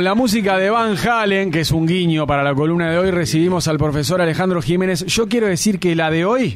Con la música de Van Halen, que es un guiño para la columna de hoy, recibimos al profesor Alejandro Jiménez. Yo quiero decir que la de hoy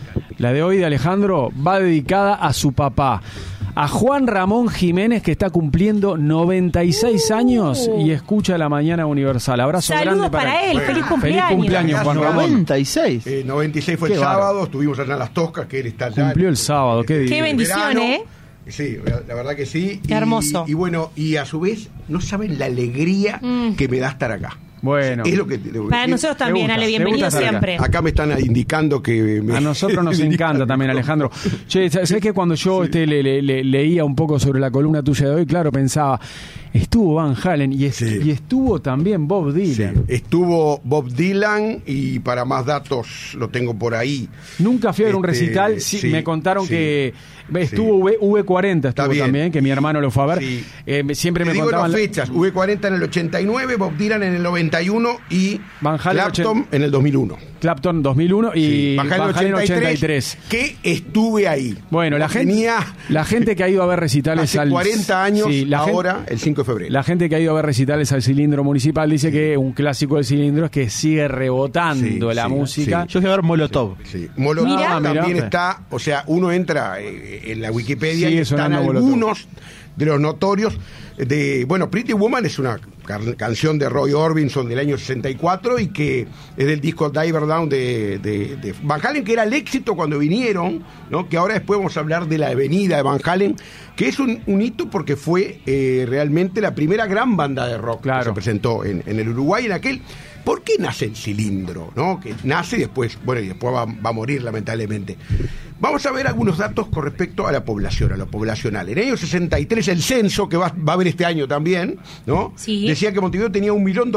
de Alejandro va dedicada a su papá, a Juan Ramón Jiménez, que está cumpliendo 96 años y escucha La Mañana Universal. Abrazo Saludos grande para él. Bueno, Feliz cumpleaños. Feliz cumpleaños, Juan Ramón. 96. 96 fue el sábado, estuvimos allá en Las Toscas, que él está allá. Cumplió el sábado, qué día. Qué bendición, verano. Sí, la verdad que sí. Qué hermoso. Y bueno, y a su vez, no saben la alegría que me da estar acá. Bueno, Es lo que te debo Para decir. nosotros también, Me gusta, Ale, me bienvenido gusta estar siempre. Acá me están indicando que... a nosotros nos encanta también, Alejandro. Che, ¿sabés que cuando yo leía un poco sobre la columna tuya de hoy, claro, pensaba, estuvo Van Halen y estuvo también Bob Dylan. Sí, estuvo Bob Dylan y para más datos lo tengo por ahí. Nunca fui a ver un recital, sí, me contaron que estuvo V40, estuvo también, que mi hermano lo fue a ver. Sí. Siempre Te me digo contaban las fechas, V40 en el 89, Bob Dylan en el 91 y Van Halen Clapton en el 2001. Clapton 2001 y Van Halen 83, que estuve ahí. Bueno, la gente que ha ido a ver recitales hace 40 años, ahora, el 5 de febrero. La gente que ha ido a ver recitales al Cilindro Municipal dice que un clásico del Cilindro es que sigue rebotando la música. Yo fui a ver Molotov. Sí. Molotov también está, o sea, uno entra en la Wikipedia y están algunos de los notorios bueno, Pretty Woman es una canción de Roy Orbison del año 64 y que es del disco Diver Down de Van Halen, que era el éxito cuando vinieron, ¿no? Que ahora después vamos a hablar de la avenida de Van Halen, que es un hito porque fue realmente la primera gran banda de rock que se presentó en el Uruguay en aquel. ¿Por qué nace el Cilindro? ¿No? Que nace y después, bueno, y después va a morir lamentablemente. Vamos a ver algunos datos con respecto a la población, a lo poblacional. En el año 63, el censo, que va a haber este año también, ¿no? Sí. Decía que Montevideo tenía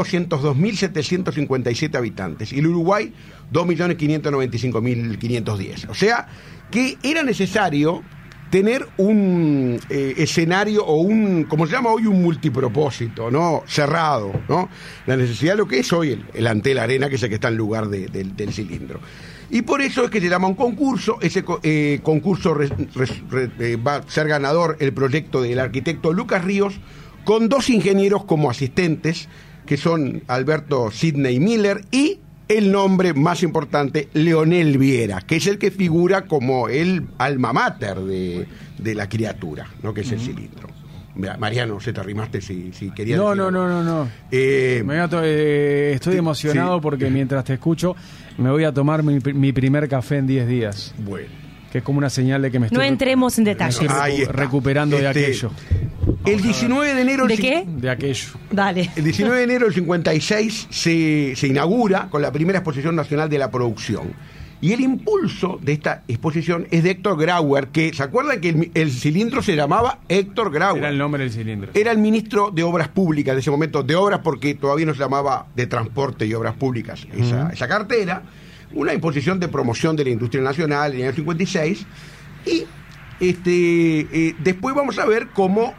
1.202.757 habitantes y el Uruguay 2.595.510. O sea, que era necesario tener un escenario o como se llama hoy, un multipropósito, ¿no? Cerrado, ¿no? La necesidad de lo que es hoy el Antel Arena, que es el que está en lugar del Cilindro. Y por eso es que se llama un concurso. Ese concurso va a ser ganador el proyecto del arquitecto Lucas Ríos, con 2 ingenieros como asistentes, que son Alberto Sidney Miller y el nombre más importante, Leonel Viera, que es el que figura como el alma mater de la criatura, ¿no? Que es el Cilindro. Mariano, se te arrimaste si querías decir. No. Estoy emocionado porque mientras te escucho me voy a tomar mi primer café en 10 días. Bueno. Que es como una señal de que me estoy... No entremos en detalles. Recuperando de aquello. El 19 de enero... ¿De qué? De aquello. Dale. El 19 de enero del 56 se inaugura con la primera exposición nacional de la producción. Y el impulso de esta exposición es de Héctor Grauer, que, ¿se acuerdan que el Cilindro se llamaba Héctor Grauer? Era el nombre del Cilindro. Era el ministro de Obras Públicas de ese momento, de Obras porque todavía no se llamaba de Transporte y Obras Públicas esa cartera. Una imposición de promoción de la industria nacional en el año 56 y después vamos a ver cómo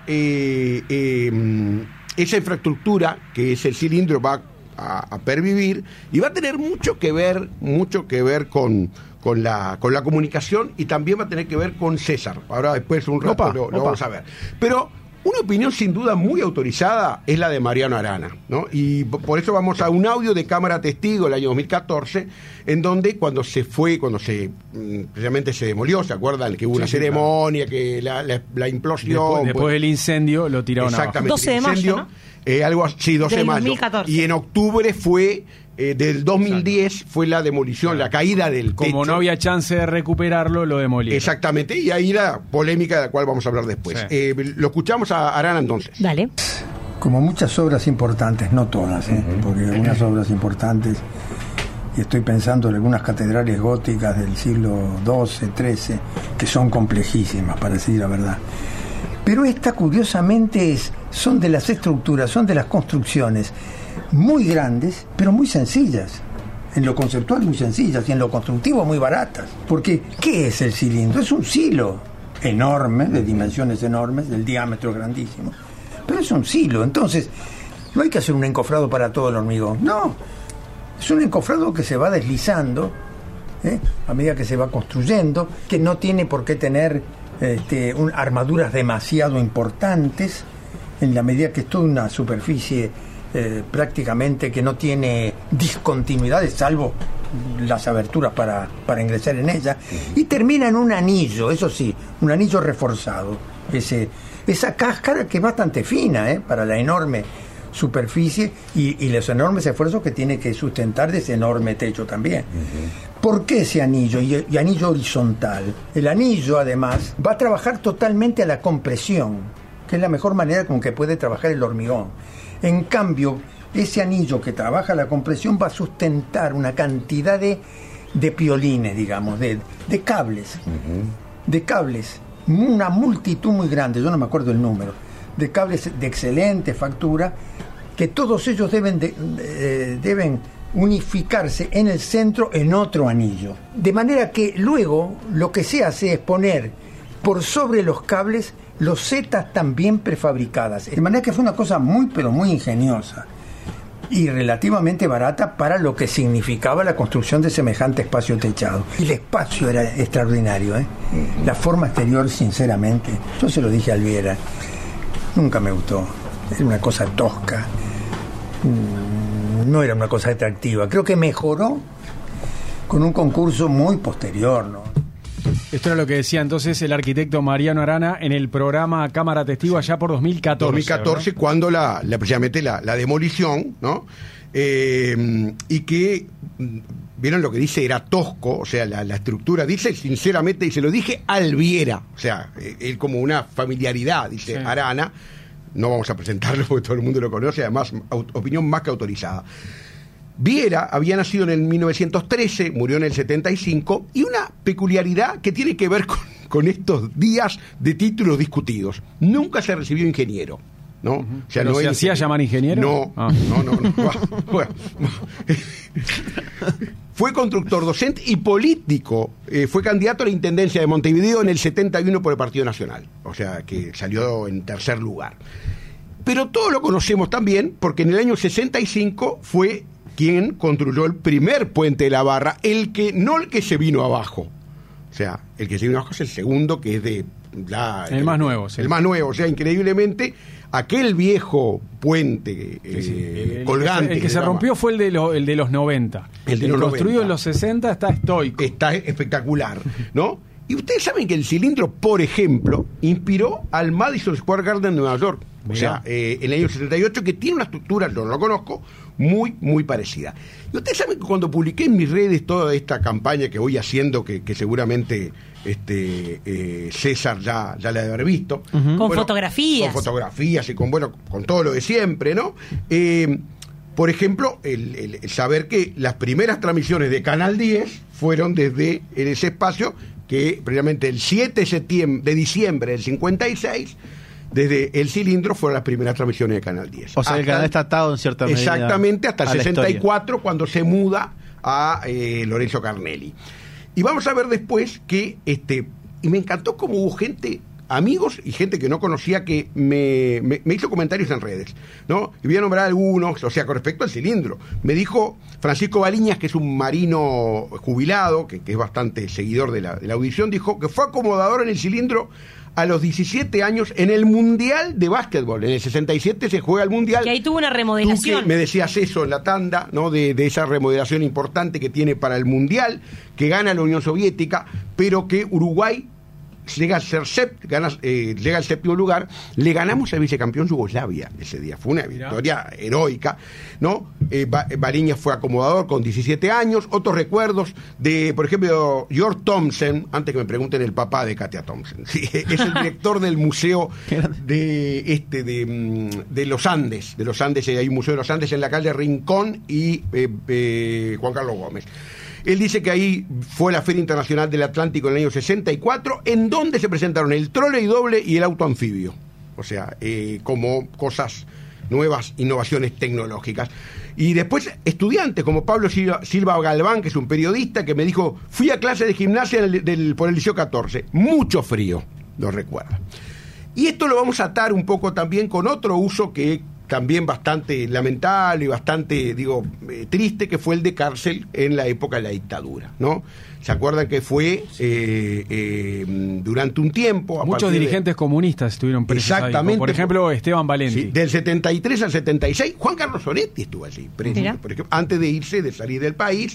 esa infraestructura que es el Cilindro va a pervivir y va a tener mucho que ver con la comunicación y también va a tener que ver con César. Ahora después un rato lo vamos a ver. Pero una opinión sin duda muy autorizada es la de Mariano Arana, ¿no? Y por eso vamos a un audio de cámara testigo del año 2014, en donde precisamente se demolió, ¿se acuerdan? Que hubo una ceremonia, que la implosión. Después del incendio lo tiraron abajo. Exactamente. 12 de mayo, ¿no? Algo así, 12 de mayo. 2014. Y en octubre fue... del 2010 fue la demolición, la caída del techo. Como no había chance de recuperarlo, lo demolieron. Exactamente, y ahí la polémica de la cual vamos a hablar después. Sí. Lo escuchamos a Arana entonces. Dale. Como muchas obras importantes, no todas, porque algunas obras importantes, y estoy pensando en algunas catedrales góticas del siglo XII, XIII, que son complejísimas, para decir la verdad. Pero esta, curiosamente, son de las estructuras, son de las construcciones muy grandes, pero muy sencillas. En lo conceptual muy sencillas y en lo constructivo muy baratas. Porque, ¿qué es el Cilindro? Es un silo enorme, de dimensiones enormes, del diámetro grandísimo. Pero es un silo, entonces no hay que hacer un encofrado para todo el hormigón. No, es un encofrado que se va deslizando a medida que se va construyendo, que no tiene por qué tener armaduras demasiado importantes, en la medida que es toda una superficie prácticamente que no tiene discontinuidades, salvo las aberturas para ingresar en ella, y termina en un anillo, eso sí, un anillo reforzado, esa cáscara que es bastante fina para la enorme superficie y los enormes esfuerzos que tiene que sustentar de ese enorme techo también. ¿Por qué ese anillo y anillo horizontal? El anillo además va a trabajar totalmente a la compresión, que es la mejor manera con que puede trabajar el hormigón. En cambio, ese anillo que trabaja la compresión va a sustentar una cantidad de piolines, digamos, de cables, una multitud muy grande, yo no me acuerdo el número, de cables de excelente factura, que todos ellos deben unificarse en el centro en otro anillo. De manera que luego lo que se hace es poner por sobre los cables losetas también prefabricadas. De manera que fue una cosa muy, pero muy ingeniosa y relativamente barata para lo que significaba la construcción de semejante espacio techado. Y el espacio era extraordinario, La forma exterior, sinceramente, yo se lo dije a Alviera, nunca me gustó. Era una cosa tosca, no era una cosa atractiva. Creo que mejoró con un concurso muy posterior, ¿no? Esto era lo que decía entonces el arquitecto Mariano Arana en el programa Cámara Testigo allá por 2014. 2014, ¿verdad? Cuando precisamente la demolición, ¿no? Y que, ¿vieron lo que dice? Era tosco, o sea, la estructura, dice sinceramente, y se lo dije a Alviera, o sea, él como una familiaridad, dice Arana, no vamos a presentarlo porque todo el mundo lo conoce, además, opinión más que autorizada. Viera había nacido en el 1913, murió en el 75, y una peculiaridad que tiene que ver con estos días de títulos discutidos. Nunca se recibió ingeniero, ¿no? O sea, ¿no se hacía llamar ingeniero? No, no. Bueno. Fue constructor, docente y político. Fue candidato a la Intendencia de Montevideo en el 71 por el Partido Nacional. O sea, que salió en tercer lugar. Pero todos lo conocemos también porque en el año 65 fue quien construyó el primer puente de la Barra, el que se vino abajo. O sea, el que se vino abajo es el segundo, que es de el más nuevo. Sí. El más nuevo, o sea, increíblemente, aquel viejo puente colgante. El que se rompió fue el de los 90. El construido en los 60 está estoico. Está espectacular, ¿no? Y ustedes saben que el cilindro, por ejemplo, inspiró al Madison Square Garden de Nueva York. O sea, en el año 78, que tiene una estructura, yo no lo conozco, muy, muy parecida. Y ustedes saben que cuando publiqué en mis redes toda esta campaña que voy haciendo, que seguramente César ya la debe haber visto. Con fotografías. Con fotografías y con todo lo de siempre, ¿no? Por ejemplo, el saber que las primeras transmisiones de Canal 10 fueron desde ese espacio, que precisamente el 7 de diciembre del 56, desde el cilindro fueron las primeras transmisiones de Canal 10. O sea, el canal está atado en cierta medida. Exactamente, hasta el 64, cuando se muda a Lorenzo Carnelli. Y vamos a ver después que, y me encantó cómo hubo gente, amigos y gente que no conocía, que me hizo comentarios en redes, ¿no? Y voy a nombrar algunos, o sea, con respecto al cilindro. Me dijo Francisco Baliñas, que es un marino jubilado, que es bastante seguidor de la audición, dijo que fue acomodador en el cilindro a los 17 años en el Mundial de Básquetbol. En el 67 se juega el Mundial. Y ahí tuvo una remodelación. Tú que me decías eso en la tanda, ¿no? De esa remodelación importante que tiene para el Mundial, que gana la Unión Soviética, pero que Uruguay llega al séptimo lugar. Le ganamos al vicecampeón Yugoslavia ese día. Fue una victoria heroica, ¿no? Bariñas fue acomodador con 17 años. Otros recuerdos de, por ejemplo, George Thompson, antes que me pregunten el papá de Katia Thompson. Sí, es el director del museo de los Andes. De los Andes, hay un museo de los Andes en la calle Rincón y Juan Carlos Gómez. Él dice que ahí fue la Feria Internacional del Atlántico en el año 64, en donde se presentaron el trole y doble y el auto anfibio. O sea, como cosas nuevas, innovaciones tecnológicas. Y después estudiantes como Pablo Silva Galván, que es un periodista, que me dijo, fui a clase de gimnasia por el Liceo 14. Mucho frío, lo recuerda. Y esto lo vamos a atar un poco también con otro uso que también bastante lamentable y bastante, triste, que fue el de cárcel en la época de la dictadura, ¿no? ¿Se acuerdan que fue durante un tiempo? Muchos dirigentes comunistas estuvieron presos. Exactamente. Ahí, por ejemplo, Esteban Valenti. Sí, del 73 al 76, Juan Carlos Onetti estuvo allí, por ejemplo, antes de salir del país.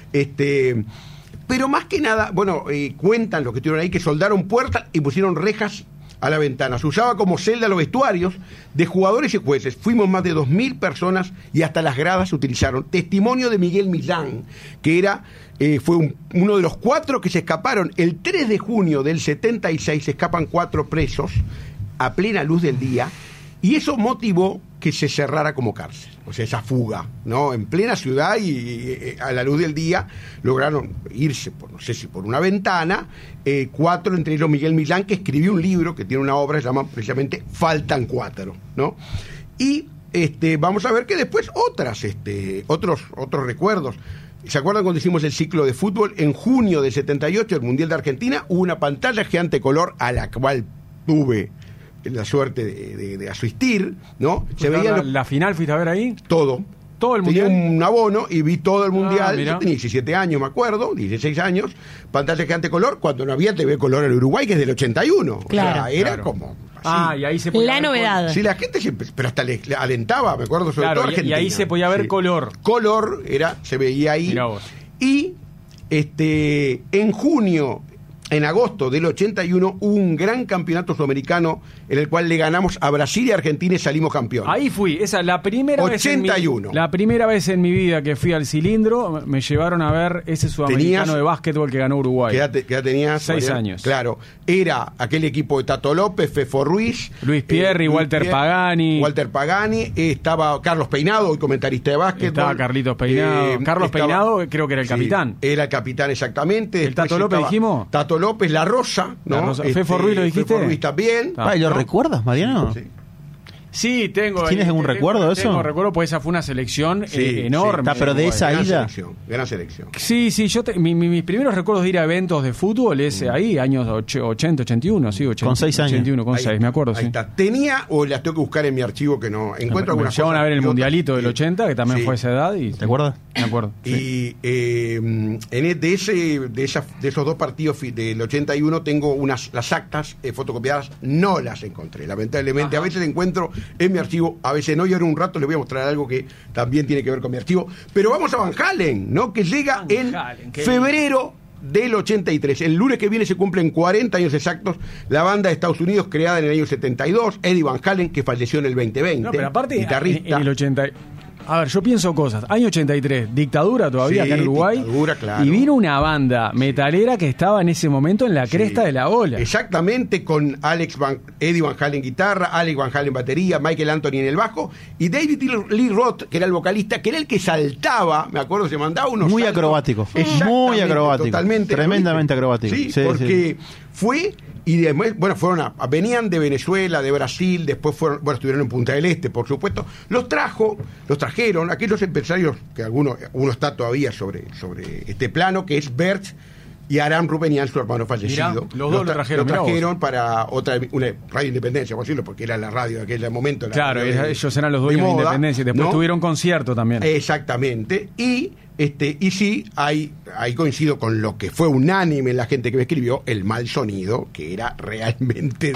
Pero más que nada, cuentan los que estuvieron ahí que soldaron puertas y pusieron rejas a la ventana. Se usaba como celda los vestuarios de jugadores y jueces. Fuimos más de 2.000 personas y hasta las gradas se utilizaron. Testimonio de Miguel Millán, que fue uno de los 4 que se escaparon. El 3 de junio del 76 se escapan 4 presos a plena luz del día, y eso motivó que se cerrara como cárcel. O sea, esa fuga, ¿no? En plena ciudad y a la luz del día lograron irse, no sé si por una ventana, 4, entre ellos Miguel Millán, que escribió un libro, que tiene una obra que se llama precisamente Faltan 4, ¿no? Y vamos a ver que después otros recuerdos. ¿Se acuerdan cuando hicimos el ciclo de fútbol? En junio del 78, el Mundial de Argentina, hubo una pantalla gigante color a la cual tuve la suerte de asistir, ¿no? Se veía la final, ¿fuiste a ver ahí? Todo el mundial. Tenía un abono y vi todo el mundial. Yo tenía 17 años, me acuerdo, 16 años, pantalla gigante color, cuando no había TV color en Uruguay, que es del 81. Claro. O sea, era como así. Y ahí se podía la novedad. Sí, la gente siempre, pero hasta le alentaba, me acuerdo, sobre todo Argentina. Y ahí se podía ver color. Color se veía ahí. Mirá vos. Y en agosto del 81 hubo un gran campeonato sudamericano en el cual le ganamos a Brasil y Argentina y salimos campeones. Ahí fui, esa es la primera 81. La primera vez en mi vida que fui al Cilindro, me llevaron a ver ese sudamericano de básquetbol que ganó Uruguay. ¿Qué edad tenías? 6 años. Claro, era aquel equipo de Tato López, Fefo Ruiz, Luis Pierri, Walter Pagani, estaba Carlos Peinado, hoy comentarista de básquetbol. Estaba Carlitos Peinado. Peinado creo que era el capitán. Era el capitán, exactamente. ¿El Tato López dijimos? Tato López, La Rosa, ¿no? La Rosa. ¿Fefo Ruiz lo dijiste? Fefo Ruiz también. ¿Lo recuerdas, Mariano? Sí, tengo. ¿Tienes algún recuerdo de eso? Tengo recuerdo, pues esa fue una selección enorme. Pero de esa ida. Gran selección. Sí, mis primeros recuerdos de ir a eventos de fútbol es ahí, años 80, 81, sí, 80. Con 6 años. 81, con 6, me acuerdo, ahí sí. Está. Tenía, o las tengo que buscar en mi archivo que no encuentro algunas cosas. Llegaron a ver el mundialito del 80, que también fue esa edad. ¿Te acuerdas? Me acuerdo. Y de esos 2 partidos del 81 tengo las actas fotocopiadas, no las encontré. Lamentablemente, a veces encuentro en mi archivo, a veces no, y ahora un rato les voy a mostrar algo que también tiene que ver con mi archivo. Pero vamos a Van Halen, ¿no? Que llega en febrero del 83. El lunes que viene se cumplen 40 años exactos. La banda de Estados Unidos, creada en el año 72. Eddie Van Halen, que falleció en el 2020. No, pero aparte, guitarrista. En el 80... A ver, yo pienso cosas. Año 83, dictadura todavía acá en Uruguay. Dictadura, claro. Y vino una banda metalera que estaba en ese momento en la cresta de la ola. Exactamente, con Eddie Van Halen guitarra, Alex Van Halen batería, Michael Anthony en el bajo, y David Lee Roth, que era el vocalista, que era el que saltaba, me acuerdo, se mandaba unos muy saltos. Acrobático. Muy acrobático. Totalmente. Tremendamente acrobático. Sí, porque fue... Y después, venían de Venezuela, de Brasil, después estuvieron en Punta del Este, por supuesto. Los trajeron aquellos empresarios, que uno está todavía sobre este plano, que es Bert y Aram Rupenian, su hermano fallecido. Mirá, los dos lo trajeron para una radio Independencia, por decirlo, porque era la radio de aquel momento. Claro, ellos eran los dueños de Independencia, y después tuvieron concierto también. Exactamente, y sí, ahí coincido con lo que fue unánime en la gente que me escribió, el mal sonido, que era realmente,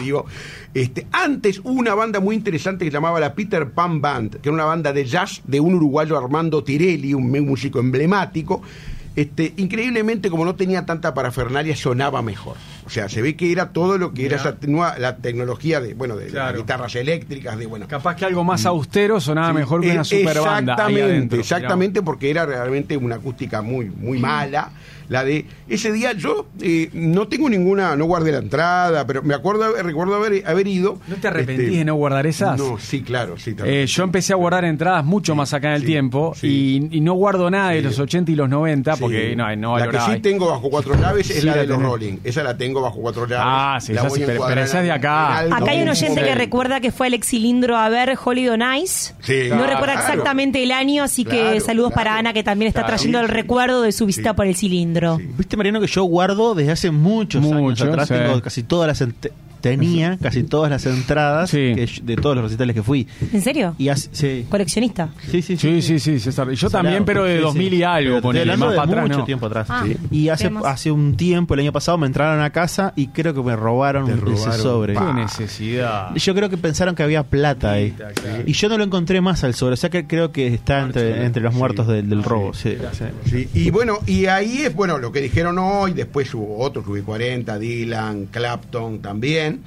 antes hubo una banda muy interesante que se llamaba la Peter Pan Band, que era una banda de jazz de un uruguayo, Armando Tirelli, un músico emblemático. Increíblemente, como no tenía tanta parafernalia, sonaba mejor. O sea, se ve que era todo lo que era la tecnología de las guitarras eléctricas, capaz que algo más austero sonaba mejor que una super banda. Exactamente, porque era realmente una acústica muy, muy mala. La de ese día yo no tengo no guardé la entrada, pero recuerdo haber ido. ¿No te arrepentís de no guardar esas? No, sí, claro, sí. Yo empecé a guardar entradas mucho más acá en el tiempo y no guardo nada de los 80 y los 90 porque no valoraba. La que sí tengo bajo 4 llaves es la de los Rolling. Esa la tengo bajo 4 llaves. Pero esa es de acá. Acá hay un oyente que recuerda que fue al Cilindro a ver Holiday on Ice. No recuerda exactamente el año, así que saludos para Ana, que también está trayendo el recuerdo de su visita por el Cilindro. Viste, Mariano, que yo guardo desde hace muchos años atrás. Tengo casi todas las tenía casi todas las entradas de todos los recitales que fui. ¿En serio? Y ¿Coleccionista? Sí, César. Yo también, pero de 2000 y algo, ponele, más para atrás. Mucho no. tiempo atrás. Ah, y hace un tiempo, el año pasado, me entraron a casa y creo que me robaron ese sobre. Qué necesidad. Yo creo que pensaron que había plata ahí. Claro. Y yo no lo encontré más al sobre. O sea que creo que está entre los muertos del robo. Sí. Y bueno, y ahí es lo que dijeron hoy. Después hubo otros, que hubo 40, Dylan, Clapton también.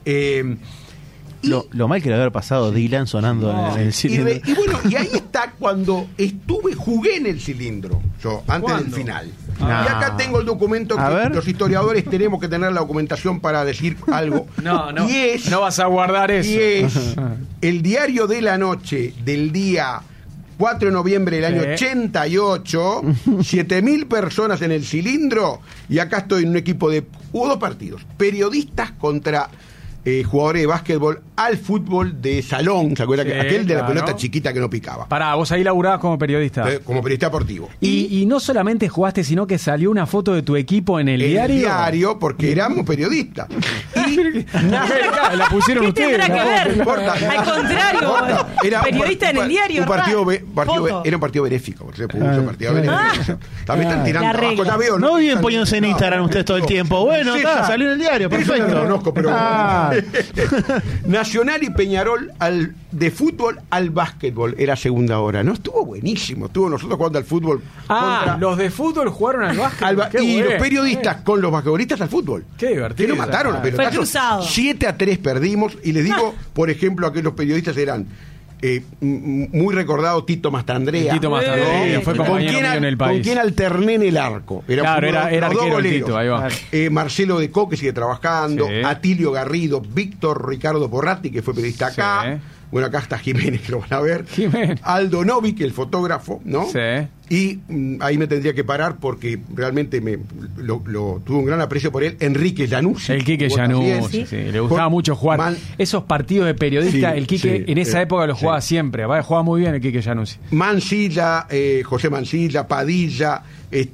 Lo mal que le había pasado Dylan sonando en el cilindro. Y ahí está cuando jugué en el cilindro, yo, antes del final. Y acá tengo el documento que los historiadores tenemos que tener la documentación para decir algo. No vas a guardar eso. Y es el diario de la noche del día 4 de noviembre del año 88, 7.000 personas en el cilindro, y acá estoy en un equipo hubo 2 partidos, periodistas contra jugadores de básquetbol al fútbol de salón, ¿se acuerdan? Aquel de la pelota chiquita que no picaba. Pará, vos ahí laburabas como periodista. Como periodista deportivo. Y no solamente jugaste, sino que salió una foto de tu equipo en el diario. El diario, porque éramos periodistas. La pusieron ustedes. ¿Qué tendrá que ver? Al contrario, periodista en el diario. Era un partido benéfico. También están tirando abajo. No viven poniéndose en Instagram ustedes todo el tiempo. Bueno, salió en el diario, perfecto. No lo conozco, pero Nacional y Peñarol de fútbol al básquetbol era segunda hora, ¿no? Estuvo buenísimo. Estuvo nosotros jugando al fútbol. Los de fútbol jugaron al básquetbol. Y los periodistas con los basquetbolistas al fútbol. Qué divertido. Que nos mataron. Fue cruzado. 7-3 perdimos. Y les digo, por ejemplo, a que los periodistas eran muy recordado Tito Mastrandrea. Fue compañero mío en el país. Con quien alterné en el arco. Era arquero Tito, ahí va. Marcelo De Co, que sigue trabajando, Atilio Garrido, Víctor Ricardo Porratti, que fue periodista acá. Bueno, acá está Jiménez, que lo van a ver. Aldo Novik, el fotógrafo, ¿no? Sí. Y ahí me tendría que parar porque realmente tuve un gran aprecio por él. Enrique Llanucci. El Quique Llanucci, sí. Le gustaba mucho jugar. Esos partidos de periodista, el Quique en esa época lo jugaba siempre. Jugaba muy bien el Quique Llanucci. Mancilla, José Mancilla, Padilla,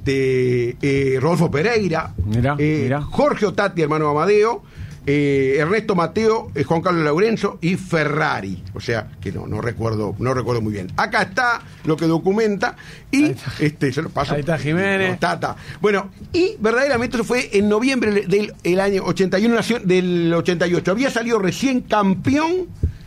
Rodolfo Pereira, mirá. Jorge Otati, hermano de Amadeo, Ernesto Mateo, Juan Carlos Laurenzo y Ferrari. O sea, que no recuerdo muy bien. Acá está lo que documenta y se lo paso. Ahí está Jiménez. Tata. Bueno, y verdaderamente eso fue en noviembre del año 81, del 88. Había salido recién campeón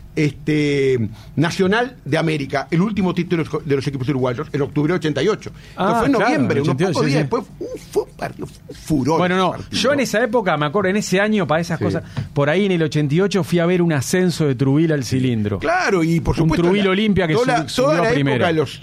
Nacional de América, el último título de los equipos uruguayos, en octubre de 88. Fue en noviembre, unos pocos días después. Fue un partido, un furor. Bueno, yo en esa época, me acuerdo, en ese año, para esas cosas, por ahí en el 88 fui a ver un ascenso de Trubil al cilindro. Claro, y por supuesto. Un Trubil Olimpia que toda la primera. época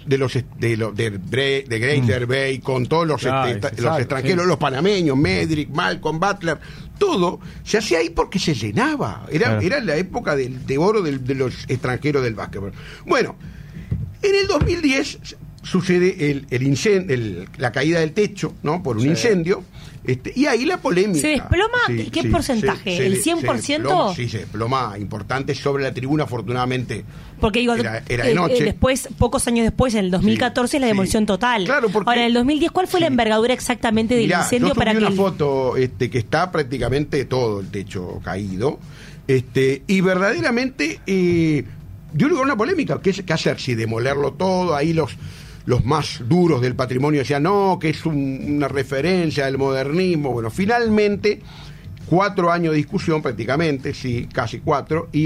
de Greater Bay, con todos los extranjeros, los panameños, Medrick, Malcolm, Butler. Todo se hacía ahí porque se llenaba. Era la época de oro de los extranjeros del básquetbol. Bueno, en el 2010 sucede el incendio, la caída del techo, ¿no? Por un incendio. Y ahí la polémica. ¿Se desploma? ¿Qué porcentaje? ¿El 100%? Se desploma importante sobre la tribuna, afortunadamente. Porque digo, era de noche. Después, pocos años después, en el 2014, la demolición total. Claro, ahora, en el 2010, ¿cuál fue la envergadura exactamente del incendio? Yo subí una foto que está prácticamente todo el techo caído. Y verdaderamente dio lugar a una polémica. ¿Qué hacer? Si demolerlo todo, ahí los más duros del patrimonio decían no, que es una referencia del modernismo. Bueno, finalmente 4 años de discusión prácticamente, sí, casi 4, y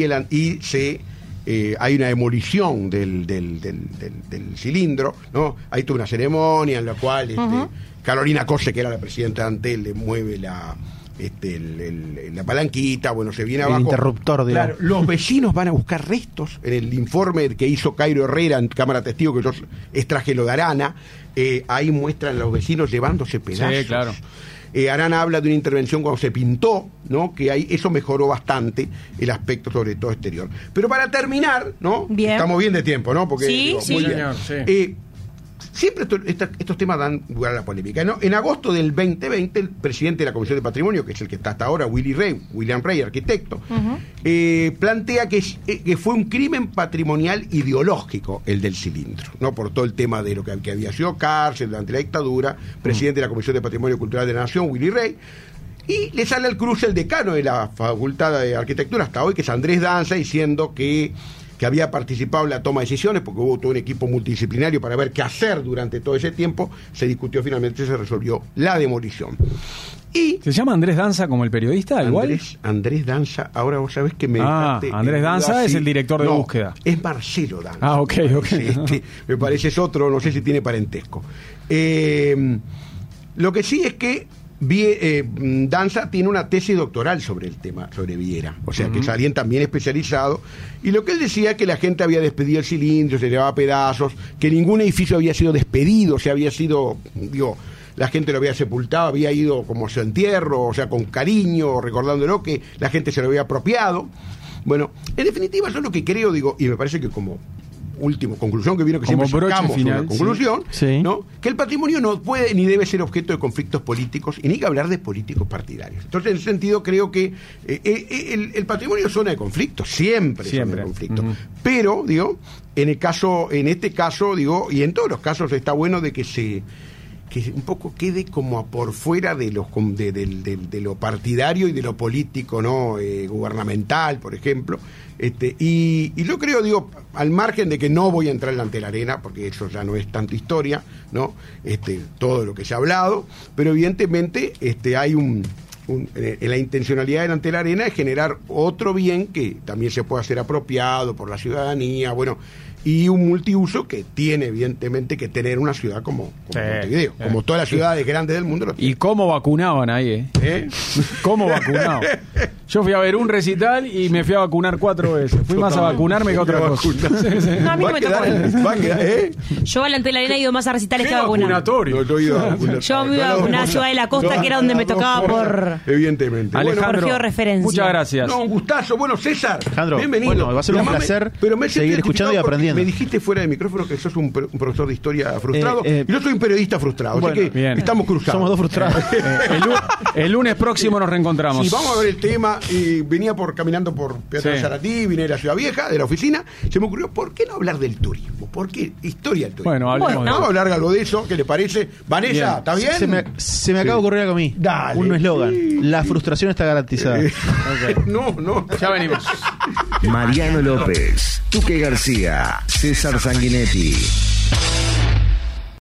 hay una demolición del cilindro, ¿no? Ahí tuvo una ceremonia en la cual Carolina Cose, que era la presidenta de Antel, le mueve la palanquita, bueno, se viene abajo. El interruptor, digamos. Claro, los vecinos van a buscar restos. En el informe que hizo Cairo Herrera en Cámara Testigo, que yo extraje lo de Arana, ahí muestran a los vecinos llevándose pedazos. Sí, claro. Arana habla de una intervención cuando se pintó, ¿no? Que ahí eso mejoró bastante el aspecto, sobre todo exterior. Pero para terminar, ¿no? Bien. Estamos bien de tiempo, ¿no? Porque sí. Muy bien. Sí. Siempre estos temas dan lugar a la polémica, ¿no? En agosto del 2020, el presidente de la Comisión de Patrimonio, que es el que está hasta ahora, William Rey, arquitecto, plantea que fue un crimen patrimonial ideológico el del cilindro, ¿no? Por todo el tema de lo que había sido cárcel durante la dictadura, presidente de la Comisión de Patrimonio Cultural de la Nación, Willy Rey. Y le sale al cruce el decano de la Facultad de Arquitectura hasta hoy, que es Andrés Danza, diciendo que había participado en la toma de decisiones, porque hubo todo un equipo multidisciplinario para ver qué hacer durante todo ese tiempo. Se discutió, finalmente se resolvió la demolición. Y ¿se llama Andrés Danza como el periodista? Andrés Danza, ahora vos sabés que me dejaste. Andrés Danza es el director de búsqueda. Es Marcelo Danza. Ah, ok. Me parece es otro, no sé si tiene parentesco. Lo que sí es que Danza tiene una tesis doctoral sobre el tema, sobre Viera, o sea que es alguien también especializado, y lo que él decía es que la gente había despedido el cilindro, se llevaba pedazos, que ningún edificio había sido despedido, o sea, había sido, la gente lo había sepultado, había ido como su entierro, o sea, con cariño, recordándolo, que la gente se lo había apropiado. Bueno, en definitiva, eso es lo que creo, y me parece que como último conclusión que vino, que como siempre sacamos final, una conclusión, sí. ¿no? Que el patrimonio no puede ni debe ser objeto de conflictos políticos y ni que hablar de políticos partidarios. Entonces, en ese sentido, creo que el patrimonio es zona de conflicto, siempre es zona de conflicto. Pero, en este caso, y en todos los casos está bueno de que un poco quede como por fuera de lo partidario y de lo político, ¿no? Gubernamental, por ejemplo. Y yo creo, al margen de que no voy a entrar en la Antelarena, porque eso ya no es tanta historia, ¿no? Todo lo que se ha hablado, pero evidentemente hay la intencionalidad de la Antelarena es generar otro bien que también se pueda ser apropiado por la ciudadanía, y un multiuso que tiene evidentemente que tener una ciudad como Montevideo, como todas las ciudades grandes del mundo. ¿Y cómo vacunaban ahí? ¿Cómo vacunaban? Yo fui a ver un recital y me fui a vacunar 4 veces. Fui más a vacunarme que a otra cosa. No, a mí no me tocó. Yo a la Antelarena he ido más a recitales que a vacunar. Vacunatorio. Yo me iba a vacunar a Ciudad de la Costa, que era donde me tocaba por... Evidentemente. Alejandro, por referencia. Muchas gracias. No, un gustazo. Bueno, César, Alejandro, bienvenido. Va a ser un placer seguir escuchando y aprendiendo. Me dijiste fuera de micrófono que sos un profesor de historia frustrado, y yo soy un periodista frustrado, así que bien. estamos cruzados. Somos dos frustrados. El lunes próximo nos reencontramos. Sí, vamos a ver el tema. Venía caminando por Peatonal Zaratí, vine de la Ciudad Vieja, de la oficina, se me ocurrió, ¿por qué no hablar del turismo? ¿Por qué historia del turismo? Bueno, hablemos. Vamos a hablar algo de eso, ¿qué le parece? Vanessa, bien. ¿está bien? Se me acaba de ocurrir algo a mí. Dale. Un eslogan. Sí. La frustración está garantizada. No. Ya venimos. Mariano López, Tuque García, César Sanguinetti.